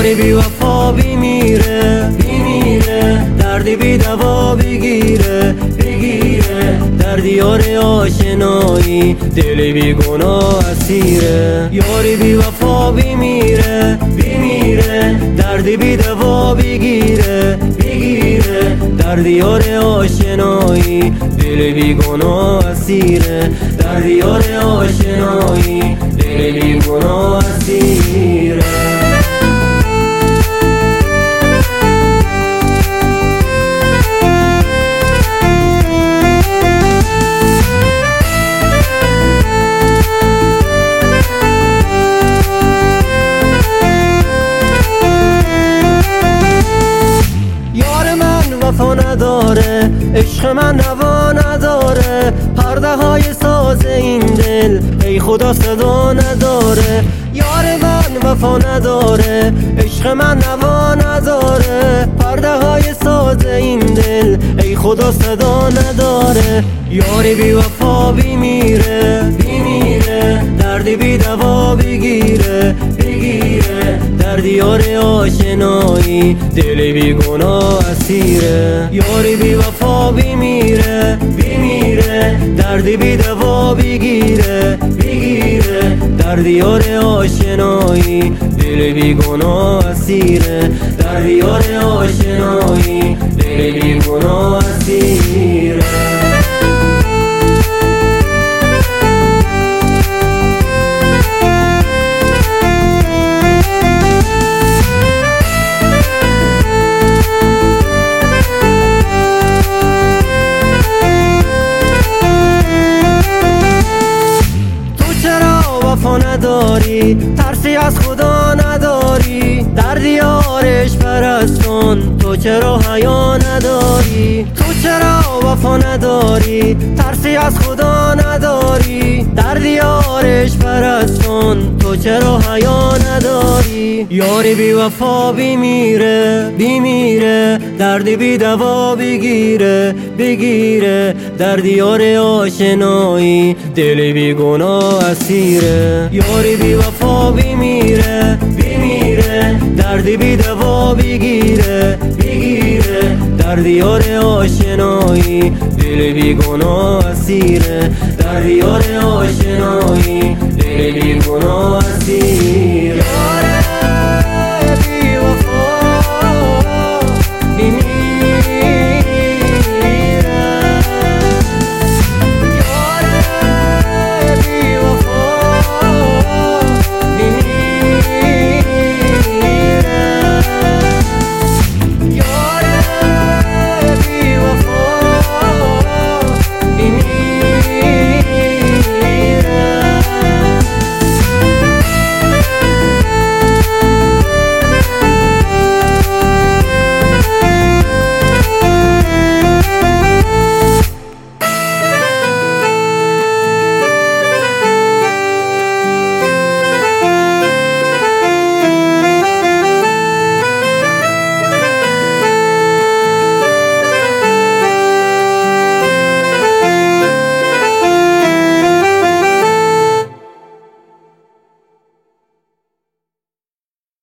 یاری بی وفا بیمیره دردی بی دوا بگیره در دیار آشنایی دل بی گناه اسیره. یاری بی وفا بیمیره دردی بی دوا بگیره در دیار آشنایی دل بی گناه اسیره. در دیار آشنایی دل بی گناه اسیره. وفا نداره عشق من نوا نداره، پرده های ساز این دل ای خدا صدا نداره. یار من وفا نداره عشق من نوا نداره، پرده های ساز این دل ای خدا صدا نداره. یاری بی وفا بیمیره دردی بی دوا بگیره در دیار آشنایی دل بی گناه اسیره. یاری بی وفا بیمیره دردی بی دوا بگیره در دیار آشنایی دل بی گناه اسیره. در دیار آشنایی دل بی گناه اسیره. وفا نداری ترسی از خدا نداری، در دیارش پرستان تو چرا حیا نداری؟ تو چرا وفا نداری ترسی از خدا نداری، در دیارش پرستان تو چرا حیا نداری؟ یاری بی وفا بیمیره دردی بی دوا بگیره در دیار آشنایی دل بی گناه اسیره. یاری بی وفا بیمیره دردی بی دوا بگیره در دیار آشنایی دل بی گناه اسیره. در دیار آشنایی